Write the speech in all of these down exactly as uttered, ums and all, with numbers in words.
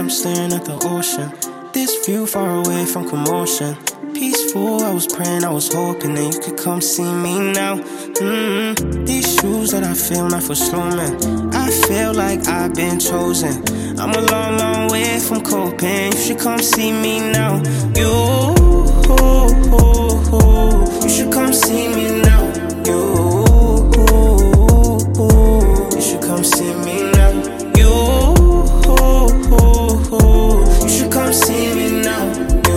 I'm staring at the ocean. This view far away from commotion. Peaceful, I was praying, I was hoping that you could come see me now. Mm-hmm. These shoes that I feel not for slow man. I feel like I've been chosen. I'm a long, long way from coping. You should come see me now. You, you should come see me now. You, you should come see me now. You, you should come see me now.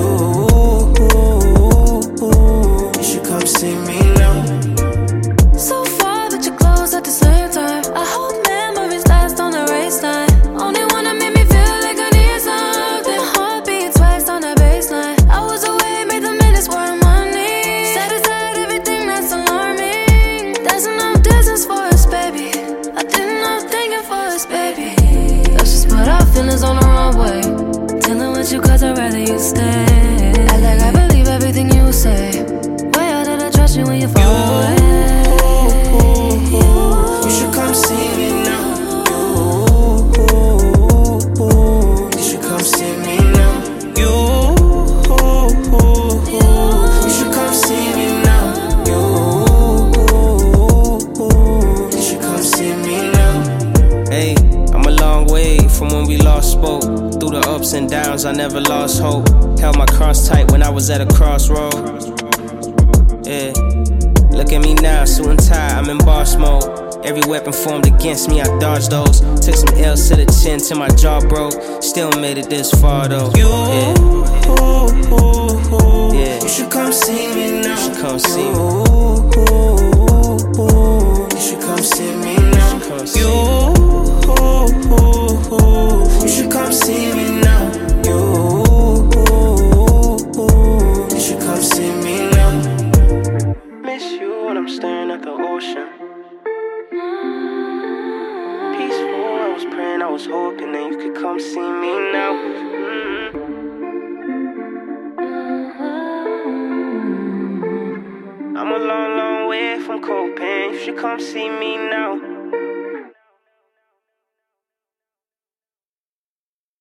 You should come see me now. So far, but you're close at the same time. I hope memories last on the race line. Only wanna make me feel like I need something. Heartbeat twice on the baseline. I was away, made the minutes worth money. Set aside everything that's alarming. There's enough distance for us, baby. I did enough thinking for us, baby. Let's just put our feelings on the wrong way. Dealing with you cause I'd rather you stay. Act like I believe everything you say. Way out that I trust you when you fall away. You should come see me now. You should come see me now. You, you should come see me now. You, you should come see me now. Hey, I'm a long way from when we last spoke. Through the ups and downs, I never lost hope. Held my cross tight when I was at a crossroad. Yeah, look at me now, suit and tie, I'm in boss mode. Every weapon formed against me, I dodged those. Took some L's to the chin till my jaw broke. Still made it this far though. You, yeah. Yeah. You should come see me now. You should come see me. You should come see me now. You, you should come see me now. You, you should come see me now. Miss you when I'm staring at the ocean. Peaceful, I was praying, I was hoping that you could come see me now. Mm-hmm. I'm a long, long way from coping. You should come see me now.